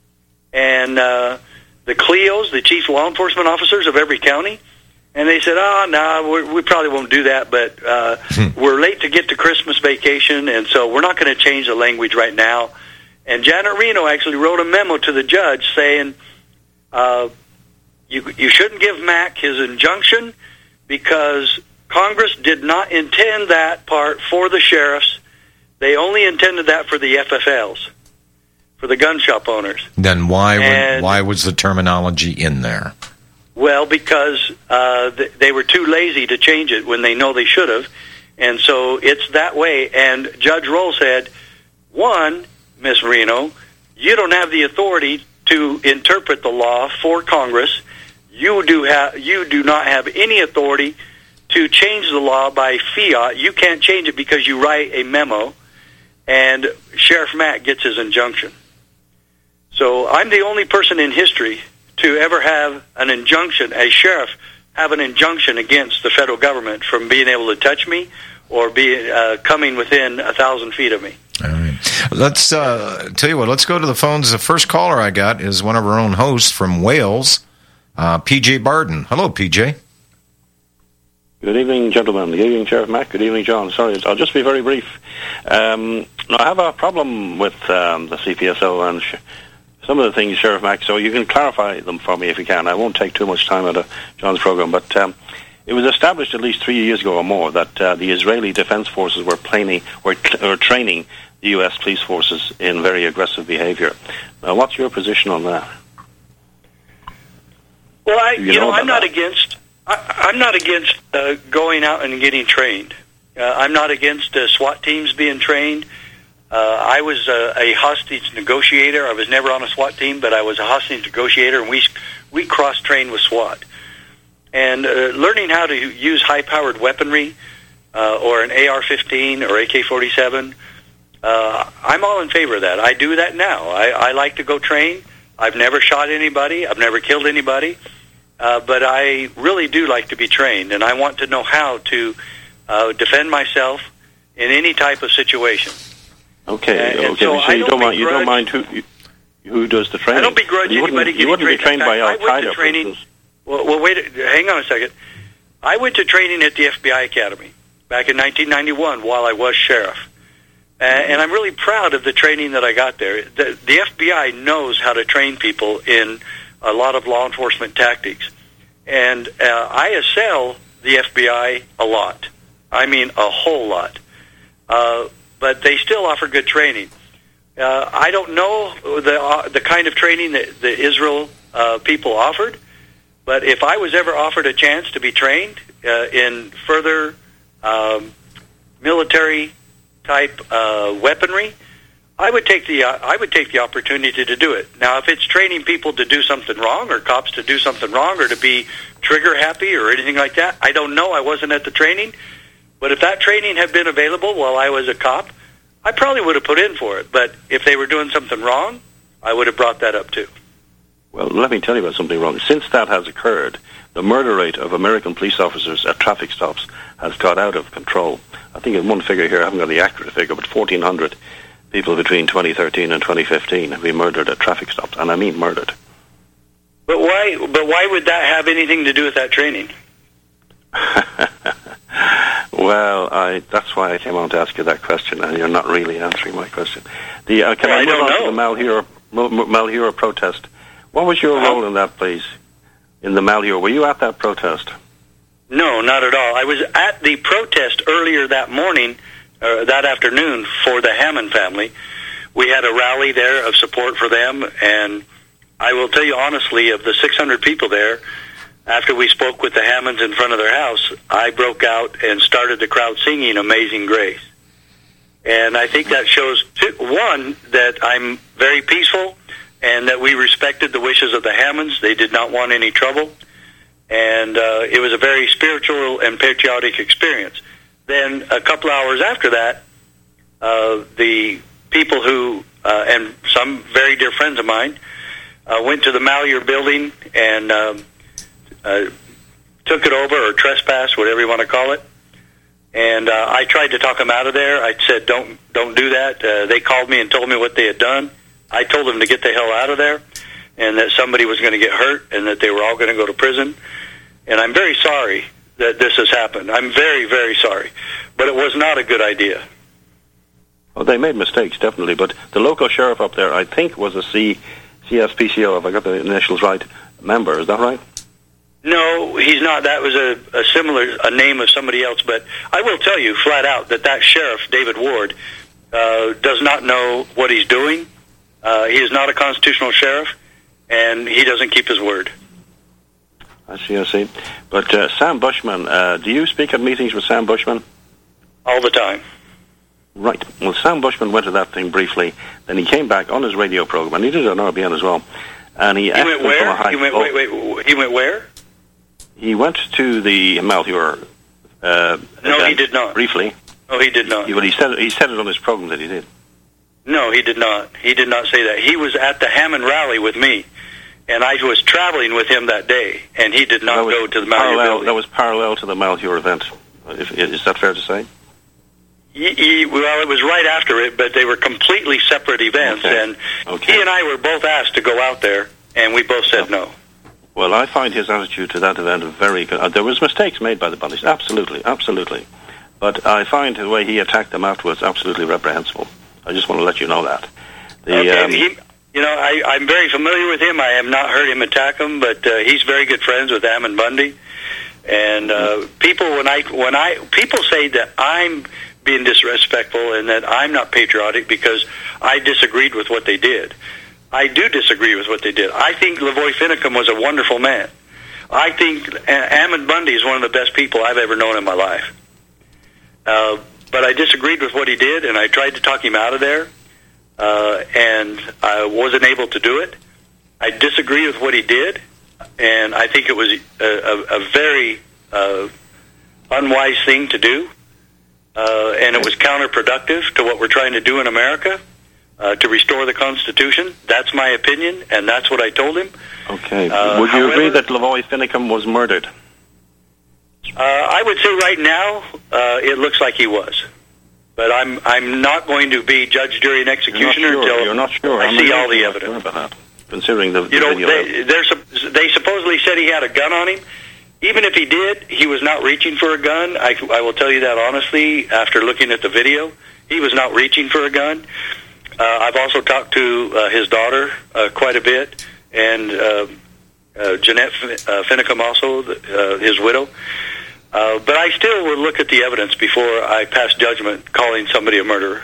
and uh, the C L E Os, the chief law enforcement officers of every county? And they said, oh, no, we're, we probably won't do that, but uh, we're late to get to Christmas vacation, and so we're not going to change the language right now. And Janet Reno actually wrote a memo to the judge saying, uh, you, you shouldn't give Mac his injunction because Congress did not intend that part for the sheriffs. They only intended that for the F F Ls, for the gun shop owners. Then why and, would, why was the terminology in there? Well, because uh, th- they were too lazy to change it when they know they should have. And so it's that way. And Judge Roll said, one, Miss Reno, you don't have the authority to interpret the law for Congress. You do have you do not have any authority to change the law by fiat. You can't change it because you write a memo, and Sheriff Mack gets his injunction. So I'm the only person in history to ever have an injunction, a sheriff have an injunction against the federal government from being able to touch me or be uh, coming within a thousand feet of me. All right. Let's uh, tell you what, let's go to the phones. The first caller I got is one of our own hosts from Wales, uh, P J Barden. Hello, P J. Good evening, gentlemen. Good evening, Sheriff Mack. Good evening, John. Sorry, I'll just be very brief. Um, I have a problem with um, the C P S O and sh- some of the things, Sheriff Mack, so you can clarify them for me if you can. I won't take too much time out of John's program, but um, it was established at least three years ago or more that uh, the Israeli Defense Forces were, planning, were, t- were training the U S police forces in very aggressive behavior. Now, what's your position on that? Well, I, you you know, know I'm not that? against. I, I'm not against uh, going out and getting trained. Uh, I'm not against uh, SWAT teams being trained. Uh, I was a, a hostage negotiator. I was never on a SWAT team, but I was a hostage negotiator, and we we cross-trained with SWAT. And uh, learning how to use high-powered weaponry, uh, or an A R fifteen or A K forty-seven, uh, I'm all in favor of that. I do that now. I, I like to go train. I've never shot anybody. I've never killed anybody. Uh, but I really do like to be trained, and I want to know how to uh, defend myself in any type of situation. Okay, and, and okay. so So you don't don't mind you don't begrudge- mind who you, who does the training? I don't begrudge you anybody wouldn't, getting you wouldn't trained. be trained In by fact, Al I went Qaeda, to for training. instance. Well, well, wait. Hang on a second. I went to training at the F B I Academy back in nineteen ninety-one while I was sheriff, uh, and I'm really proud of the training that I got there. The, the F B I knows how to train people in a lot of law enforcement tactics, and uh, I assail the F B I a lot. I mean, a whole lot. Uh, but they still offer good training. Uh, I don't know the uh, the kind of training that the Israel uh, people offered, but if I was ever offered a chance to be trained uh, in further um, military type uh, weaponry, I would take the uh, I would take the opportunity to do it. Now, if it's training people to do something wrong, or cops to do something wrong, or to be trigger happy, or anything like that, I don't know. I wasn't at the training, but if that training had been available while I was a cop, I probably would have put in for it. But if they were doing something wrong, I would have brought that up too. Well, let me tell you about something wrong. Since that has occurred, the murder rate of American police officers at traffic stops has got out of control. I think in one figure here, I haven't got the accurate figure, but fourteen hundred people between twenty thirteen and twenty fifteen have been murdered at traffic stops, and I mean murdered. But why? But why would that have anything to do with that training? Well, I, that's why I came on to ask you that question, and you're not really answering my question. The uh, can well, I I move don't on know. to the Malheur, Malheur protest? What was your role in that, please? In the Malheur, were you at that protest? No, not at all. I was at the protest earlier that morning, or that afternoon, for the Hammond family. We had a rally there of support for them, and I will tell you honestly, of the six hundred people there, after we spoke with the Hammonds in front of their house, I broke out and started the crowd singing Amazing Grace. And I think that shows, two, one, that I'm very peaceful and that we respected the wishes of the Hammonds. They did not want any trouble. And uh, it was a very spiritual and patriotic experience. Then a couple hours after that, uh, the people who, uh, and some very dear friends of mine, uh, went to the Malheur building and um, uh, took it over, or trespassed, whatever you want to call it. And uh, I tried to talk them out of there. I said, don't don't do that. Uh, they called me and told me what they had done. I told them to get the hell out of there, and that somebody was going to get hurt, and that they were all going to go to prison. And I'm very sorry that this has happened. I'm very, very sorry. But it was not a good idea. Well, they made mistakes, definitely, but the local sheriff up there, I think, was a C, C S P C O, if I got the initials right, member. Is that right? No, he's not. That was a, a similar a name of somebody else. But I will tell you flat out that that sheriff, David Ward, uh, does not know what he's doing. Uh, he is not a constitutional sheriff, and he doesn't keep his word. I see, I see. But uh, Sam Bushman, uh, do you speak at meetings with Sam Bushman? All the time. Right. Well, Sam Bushman went to that thing briefly. Then he came back on his radio program, and he did it on R B N as well. And he, He asked went them from a where? high He went, oh, wait, wait, he went where? He went to the Malheur Uh, No, he did not. Briefly. No, he did not. He, well, he said he said it on his program that he did. No, he did not. He did not say that. He was at the Hammond rally with me, and I was traveling with him that day, and he did not That was go to the Malheur parallel, building. That was parallel to the Malheur event. If, is that fair to say? He, he, well, it was right after it, but they were completely separate events, Okay. and Okay. he and I were both asked to go out there, and we both said no. Well, I find his attitude to that event very good. Uh, there was mistakes made by the bunnies, absolutely, absolutely. But I find the way he attacked them afterwards absolutely reprehensible. I just want to let you know that. The, okay, um, he, you know, I, I'm very familiar with him. I have not heard him attack him, but uh, he's very good friends with Ammon Bundy. And uh, people, when I, when I, people say that I'm being disrespectful and that I'm not patriotic because I disagreed with what they did. I do disagree with what they did. I think Lavoy Finicum was a wonderful man. I think Ammon Bundy is one of the best people I've ever known in my life. Uh, but I disagreed with what he did, and I tried to talk him out of there, uh, and I wasn't able to do it. I disagree with what he did, and I think it was a, a, a very uh, unwise thing to do, uh, and it was counterproductive to what we're trying to do in America, uh, to restore the Constitution. That's my opinion, and that's what I told him. okay. Uh, Would you however- agree that Lavoy Finicum was murdered? Uh, I would say right now uh, it looks like he was, but I'm I'm not going to be judge, jury, and executioner You're not sure. until You're not sure. I I'm see not all the sure evidence. about that, considering the, the You know, video. they they're, sup- they supposedly said he had a gun on him. Even if he did, he was not reaching for a gun. I, I will tell you that honestly. After looking at the video, he was not reaching for a gun. Uh, I've also talked to uh, his daughter uh, quite a bit, and uh, uh, Jeanette Fin- uh, Finicum also, uh, his widow. Uh, but I still would look at the evidence before I pass judgment calling somebody a murderer.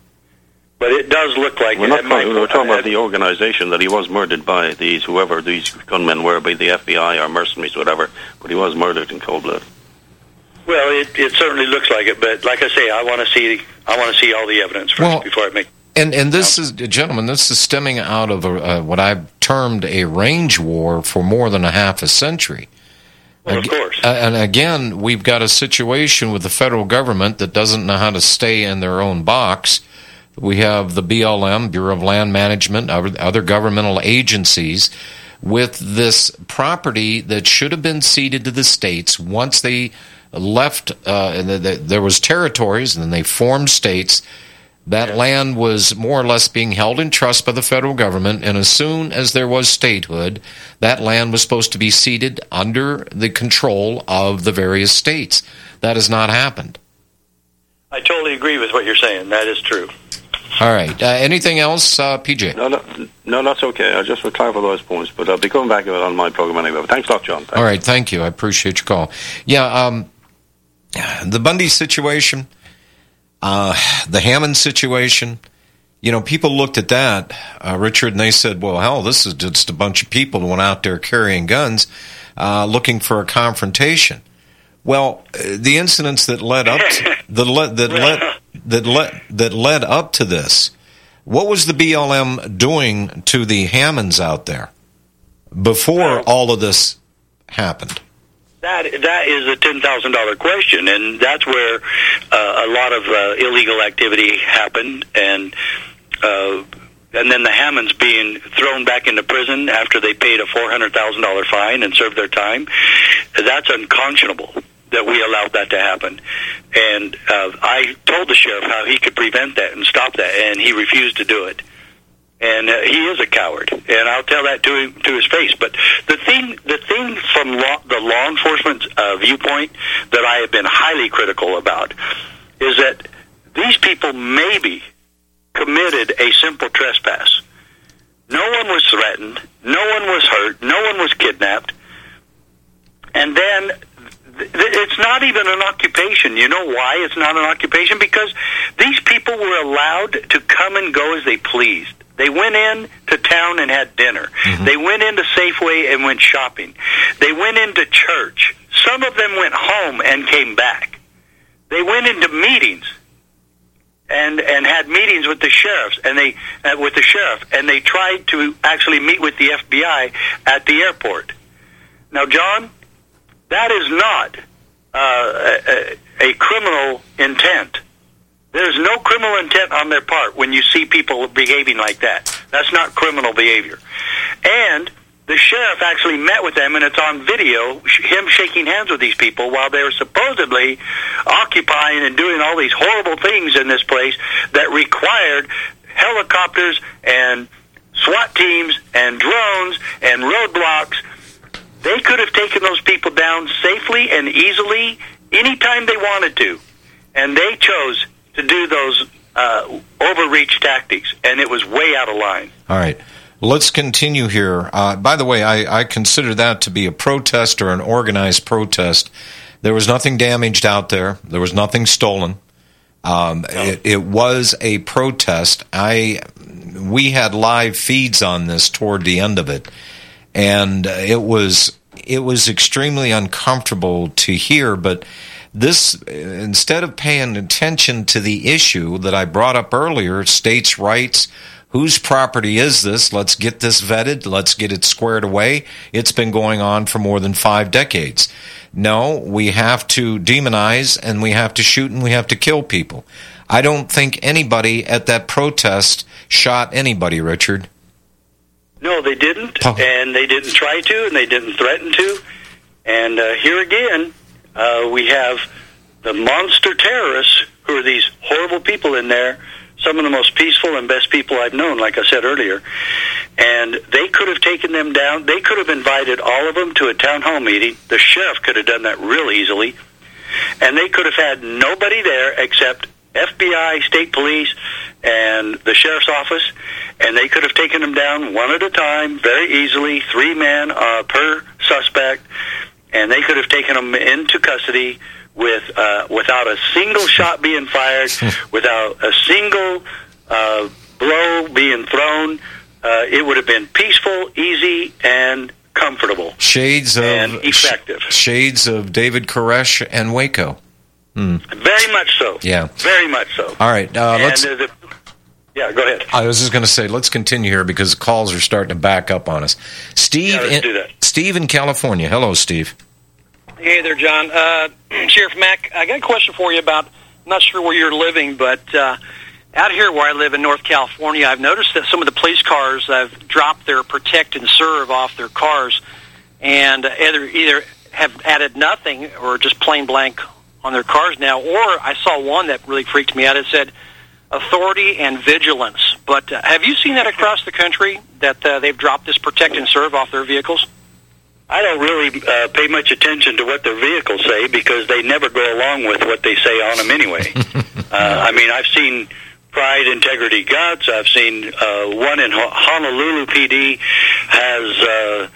But it does look like We're it. not It might- calling, we're talking about the organization that he was murdered by, these whoever these gunmen were, by the F B I or mercenaries, whatever. But he was murdered in cold blood. Well, it, it certainly looks like it. But like I say, I want to see I want to see all the evidence first Well, before I make. And and this is, gentlemen, this is stemming out of a, uh, what I've termed a range war for more than a half a century. Well, of course. Uh, and again, we've got a situation with the federal government that doesn't know how to stay in their own box. We have the B L M, Bureau of Land Management, other, other governmental agencies, with this property that should have been ceded to the states once they left, uh, and the, the, there was territories, and then they formed states. That yeah. land was more or less being held in trust by the federal government, and as soon as there was statehood, that land was supposed to be ceded under the control of the various states. That has not happened. I totally agree with what you're saying. That is true. All right. Uh, anything else, uh, P J? No, no, no, that's okay. I just would clarify those points, but I'll be coming back on my program anyway. But thanks a lot, John. Thanks. All right. Thank you. I appreciate your call. Yeah, um, the Bundy situation, uh, the Hammond situation, you know, people looked at that, uh, Richard, and they said, well, hell, this is just a bunch of people who went out there carrying guns uh, looking for a confrontation. Well, the incidents that led up to, the le- that led that led that led up to this, what was the B L M doing to the Hammonds out there before all of this happened? That that is a ten thousand dollar question, and that's where uh, a lot of uh, illegal activity happened, and uh, and then the Hammonds being thrown back into prison after they paid a four hundred thousand dollar fine and served their time. That's unconscionable that we allowed that to happen. And uh, I told the sheriff how he could prevent that and stop that, and he refused to do it. And uh, he is a coward, and I'll tell that to him, to his face. But the thing, the thing from law, the law enforcement uh, viewpoint that I have been highly critical about is that these people maybe committed a simple trespass. No one was threatened. No one was hurt. No one was kidnapped. And then it's not even an occupation. You know why it's not an occupation? Because these people were allowed to come and go as they pleased. They went in to town and had dinner. Mm-hmm. They went into Safeway and went shopping. They went into church. Some of them went home and came back. They went into meetings and and had meetings with the sheriffs and they uh, with the sheriff and they tried to actually meet with the F B I at the airport. Now, John, that is not uh, a, a criminal intent. There's no criminal intent on their part when you see people behaving like that. That's not criminal behavior. And the sheriff actually met with them, and it's on video, him shaking hands with these people while they were supposedly occupying and doing all these horrible things in this place that required helicopters and SWAT teams and drones and roadblocks. They could have taken those people down safely and easily anytime they wanted to. And they chose to do those uh, overreach tactics, and it was way out of line. All right. Let's continue here. Uh, by the way, I, I consider that to be a protest or an organized protest. There was nothing damaged out there. There was nothing stolen. Um, no. it, it was a protest. I we had live feeds on this toward the end of it, and it was it was extremely uncomfortable to hear. But this, instead of paying attention to the issue that I brought up earlier, states' rights. Whose property is this? Let's get this vetted. Let's get it squared away. It's been going on for more than five decades. No, we have to demonize, and we have to shoot, and we have to kill people. I don't think anybody at that protest shot anybody, Richard. No, they didn't, oh. and they didn't try to, and they didn't threaten to. And uh, here again, uh, we have the monster terrorists, who are these horrible people in there, some of the most peaceful and best people I've known, like I said earlier. And they could have taken them down. They could have invited all of them to a town hall meeting. The sheriff could have done that real easily. And they could have had nobody there except F B I, state police, and the sheriff's office. And they could have taken them down one at a time, very easily, three men uh, per suspect. And they could have taken them into custody with uh, without a single shot being fired, without a single uh, blow being thrown. Uh, it would have been peaceful, easy, and comfortable. Shades of and effective. Sh- shades of David Koresh and Waco. Hmm. Very much so. Yeah. Very much so. All right. Uh, let's. Uh, the, yeah, go ahead. I was just going to say, let's continue here because the calls are starting to back up on us. Steve, yeah, let's in, do that. Steve in California. Hello, Steve. Hey there, John. Uh, Sheriff Mack, I got a question for you about, I'm not sure where you're living, but uh, out here where I live in North California, I've noticed that some of the police cars have dropped their protect and serve off their cars and either, either have added nothing or just plain blank on their cars now. Or I saw one that really freaked me out. It said authority and vigilance. But uh, have you seen that across the country, that uh, they've dropped this protect and serve off their vehicles? I don't really uh, pay much attention to what their vehicles say because they never go along with what they say on them anyway. uh, I mean, I've seen Pride, Integrity, Guts. I've seen uh, one in Honolulu P D has uh,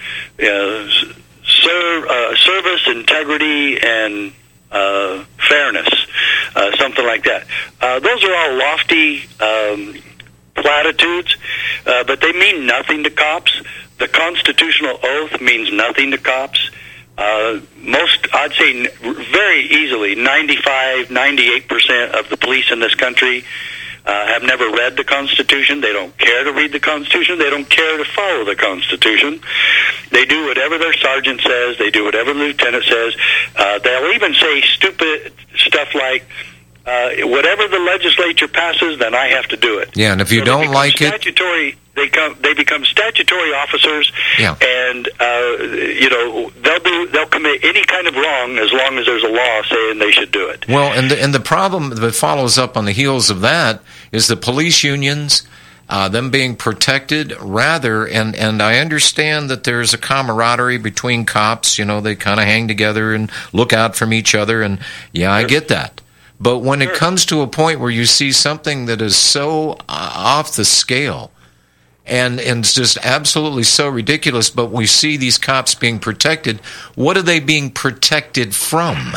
uh, serve, uh, service, integrity, and uh, fairness, uh, something like that. Uh, those are all lofty um, platitudes, uh, but they mean nothing to cops. The constitutional oath means nothing to cops. Uh, most, I'd say very easily, ninety-five, ninety-eight percent of the police in this country uh, have never read the Constitution. They don't care to read the Constitution. They don't care to follow the Constitution. They do whatever their sergeant says. They do whatever the lieutenant says. Uh, they'll even say stupid stuff like, uh, whatever the legislature passes, then I have to do it. Yeah, and if you so don't like statutory, it... They come. They become statutory officers, yeah. and uh, you know they'll do. They'll commit any kind of wrong as long as there's a law saying they should do it. Well, and the, and the problem that follows up on the heels of that is the police unions, uh, them being protected rather. And, and I understand that there's a camaraderie between cops. You know, they kind of hang together and look out from each other. And yeah, I get that. But when sure. it comes to a point where you see something that is so uh, off the scale. And, and it's just absolutely so ridiculous, but we see these cops being protected. What are they being protected from?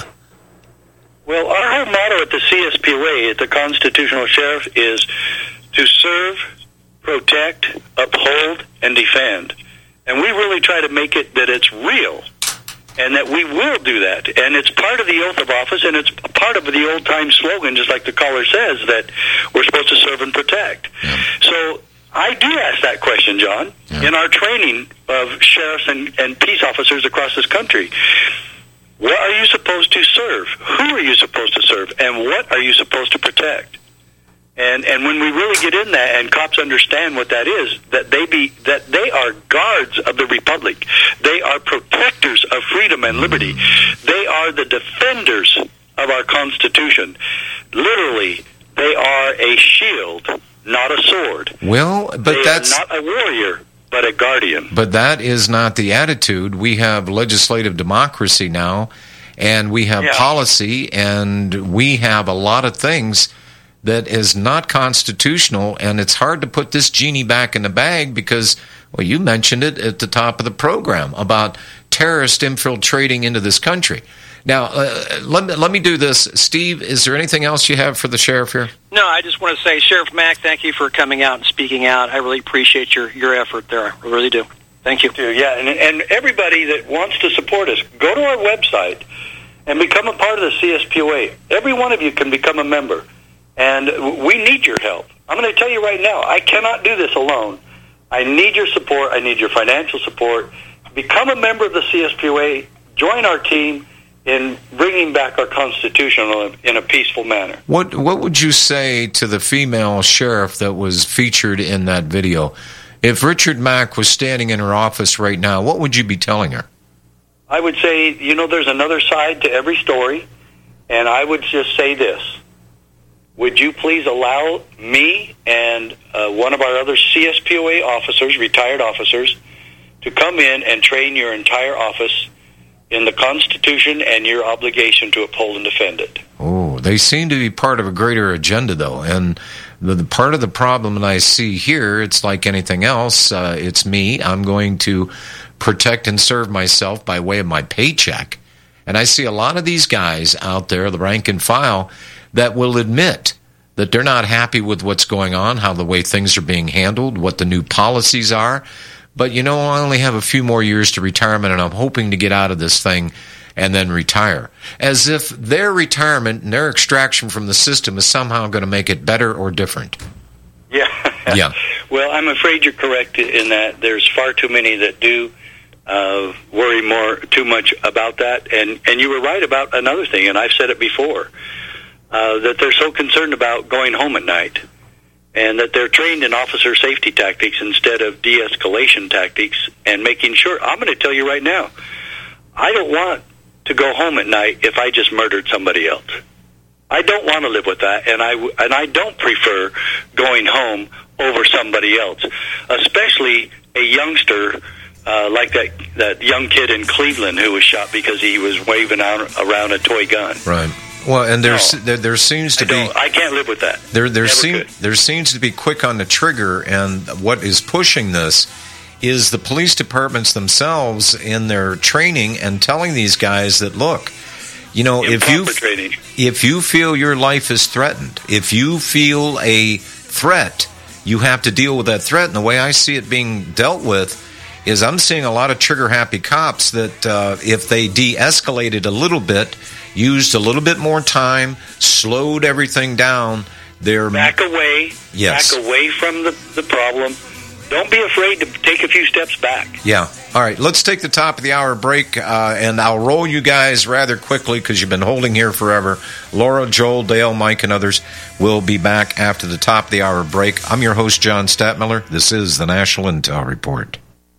Well, our whole motto at the C S P O A, at the Constitutional Sheriff, is to serve, protect, uphold, and defend. And we really try to make it that it's real, and that we will do that. And it's part of the oath of office, and it's part of the old-time slogan, just like the caller says, that we're supposed to serve and protect. Yeah. So I do ask that question, John, yeah. in our training of sheriffs and, and peace officers across this country. What are you supposed to serve? Who are you supposed to serve? And what are you supposed to protect? And and when we really get in that, and cops understand what that is, that they be that they are guards of the republic, they are protectors of freedom and liberty, they are the defenders of our Constitution. Literally, they are a shield, not a sword. Well, but they that's are not a warrior, but a guardian. But that is not the attitude. We have legislative democracy now, and we have yeah. policy, and we have a lot of things that is not constitutional, and it's hard to put this genie back in the bag because, well, you mentioned it at the top of the program about terrorists infiltrating into this country. Now, uh, let me, let me do this. Steve, is there anything else you have for the sheriff here? No, I just want to say, Sheriff Mack, thank you for coming out and speaking out. I really appreciate your, your effort there. I really do. Thank you. Yeah, and, and everybody that wants to support us, go to our website and become a part of the C S P O A. Every one of you can become a member. And we need your help. I'm going to tell you right now, I cannot do this alone. I need your support. I need your financial support. Become a member of the C S P O A. Join our team in bringing back our Constitution in a peaceful manner. What What would you say to the female sheriff that was featured in that video? If Richard Mack was standing in her office right now, what would you be telling her? I would say, you know, there's another side to every story, and I would just say this. Would you please allow me and uh, one of our other C S P O A officers, retired officers, to come in and train your entire office in the Constitution and your obligation to uphold and defend it? Oh, they seem to be part of a greater agenda, though. And the, the part of the problem that I see here, it's like anything else. Uh, it's me. I'm going to protect and serve myself by way of my paycheck. And I see a lot of these guys out there, the rank and file, that will admit that they're not happy with what's going on, how the way things are being handled, what the new policies are. But, you know, I only have a few more years to retirement, and I'm hoping to get out of this thing and then retire. As if their retirement and their extraction from the system is somehow going to make it better or different. Yeah. Yeah. Well, I'm afraid you're correct in that there's far too many that do uh, worry more too much about that. And, and you were right about another thing, and I've said it before. Uh, that they're so concerned about going home at night, and that they're trained in officer safety tactics instead of de-escalation tactics, and making sure, I'm going to tell you right now, I don't want to go home at night if I just murdered somebody else. I don't want to live with that, and I, and I don't prefer going home over somebody else, especially a youngster uh, like that, that young kid in Cleveland who was shot because he was waving out, around a toy gun. Right. Well, and there's, no, there, there seems to I be... I can't live with that. There, there, Never seem, could. there seems to be quick on the trigger, and what is pushing this is the police departments themselves in their training and telling these guys that, look, you know, if you, training. if you feel your life is threatened, if you feel a threat, you have to deal with that threat. And the way I see it being dealt with is I'm seeing a lot of trigger-happy cops that uh, if they de-escalated a little bit, used a little bit more time, slowed everything down, they're... Back away. Yes. Back away from the, the problem. Don't be afraid to take a few steps back. Yeah. All right, let's take the top of the hour break, uh, and I'll roll you guys rather quickly because you've been holding here forever. Laura, Joel, Dale, Mike, and others will be back after the top of the hour break. I'm your host, John Statmiller. This is the National Intel Report.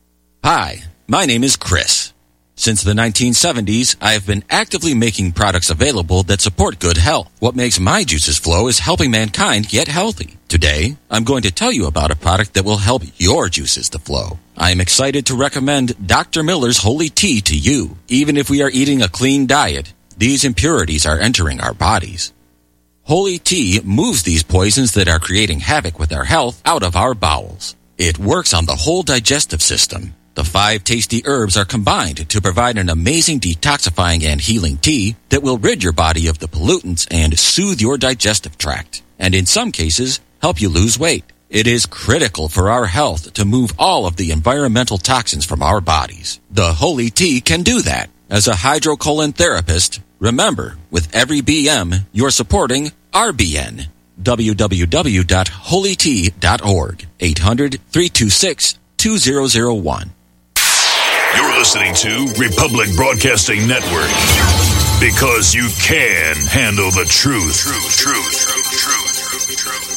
Hi, my name is Chris. Since the nineteen seventies, I have been actively making products available that support good health. What makes my juices flow is helping mankind get healthy. Today, I'm going to tell you about a product that will help your juices to flow. I am excited to recommend Doctor Miller's Holy Tea to you. Even if we are eating a clean diet, these impurities are entering our bodies. Holy Tea moves these poisons that are creating havoc with our health out of our bowels. It works on the whole digestive system. The five tasty herbs are combined to provide an amazing detoxifying and healing tea that will rid your body of the pollutants and soothe your digestive tract, and in some cases, help you lose weight. It is critical for our health to move all of the environmental toxins from our bodies. The Holy Tea can do that. As a hydrocolon therapist, remember, with every B M, you're supporting R B N. w w w dot holy tea dot org. eight hundred, three two six, two zero zero one. You're listening to Republic Broadcasting Network. Because you can handle the truth. Truth, truth.